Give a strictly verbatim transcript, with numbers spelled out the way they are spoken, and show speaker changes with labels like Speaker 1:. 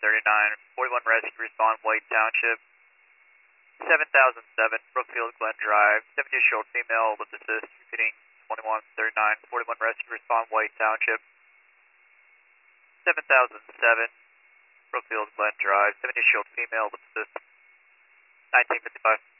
Speaker 1: thirty-nine, forty-one rescue, respond, White Township. seven thousand seven, Brookfield Glen Drive, seventy-year-old female with assist, repeating twenty-one thirty-nine, forty-one rescue, respond, White Township. seven thousand seven, Brookfield Glen Drive, seventy-year-old female with assist, nineteen fifty-five.